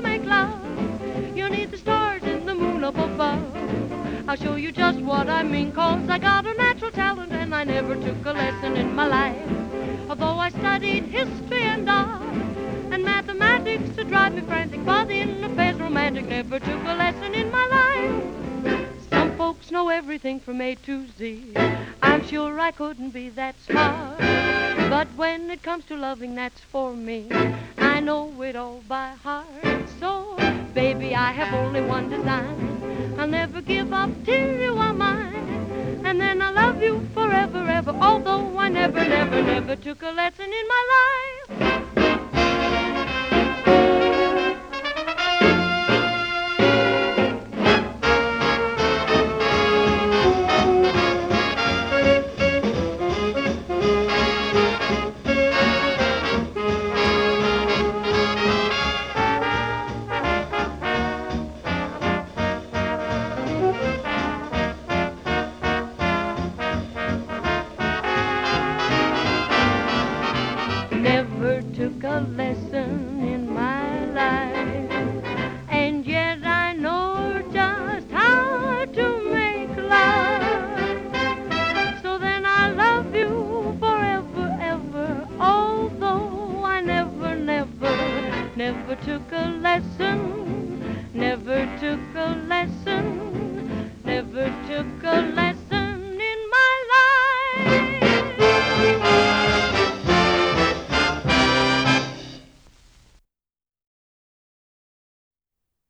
make love. You need the stars and the moon up above. I'll show you just what I mean, 'cause I got a natural talent and I never took a lesson in my life. Although I studied history and art and mathematics to drive me frantic, but in affairs romantic never took a lesson in my life. Some folks know everything from A to Z. I'm sure I couldn't be that smart, but when it comes to loving, that's for me. I know it all by heart. So, baby, I have only one design. I'll never give up till you are mine. And then I'll love you forever, ever, although I never, never, never took a lesson in my life.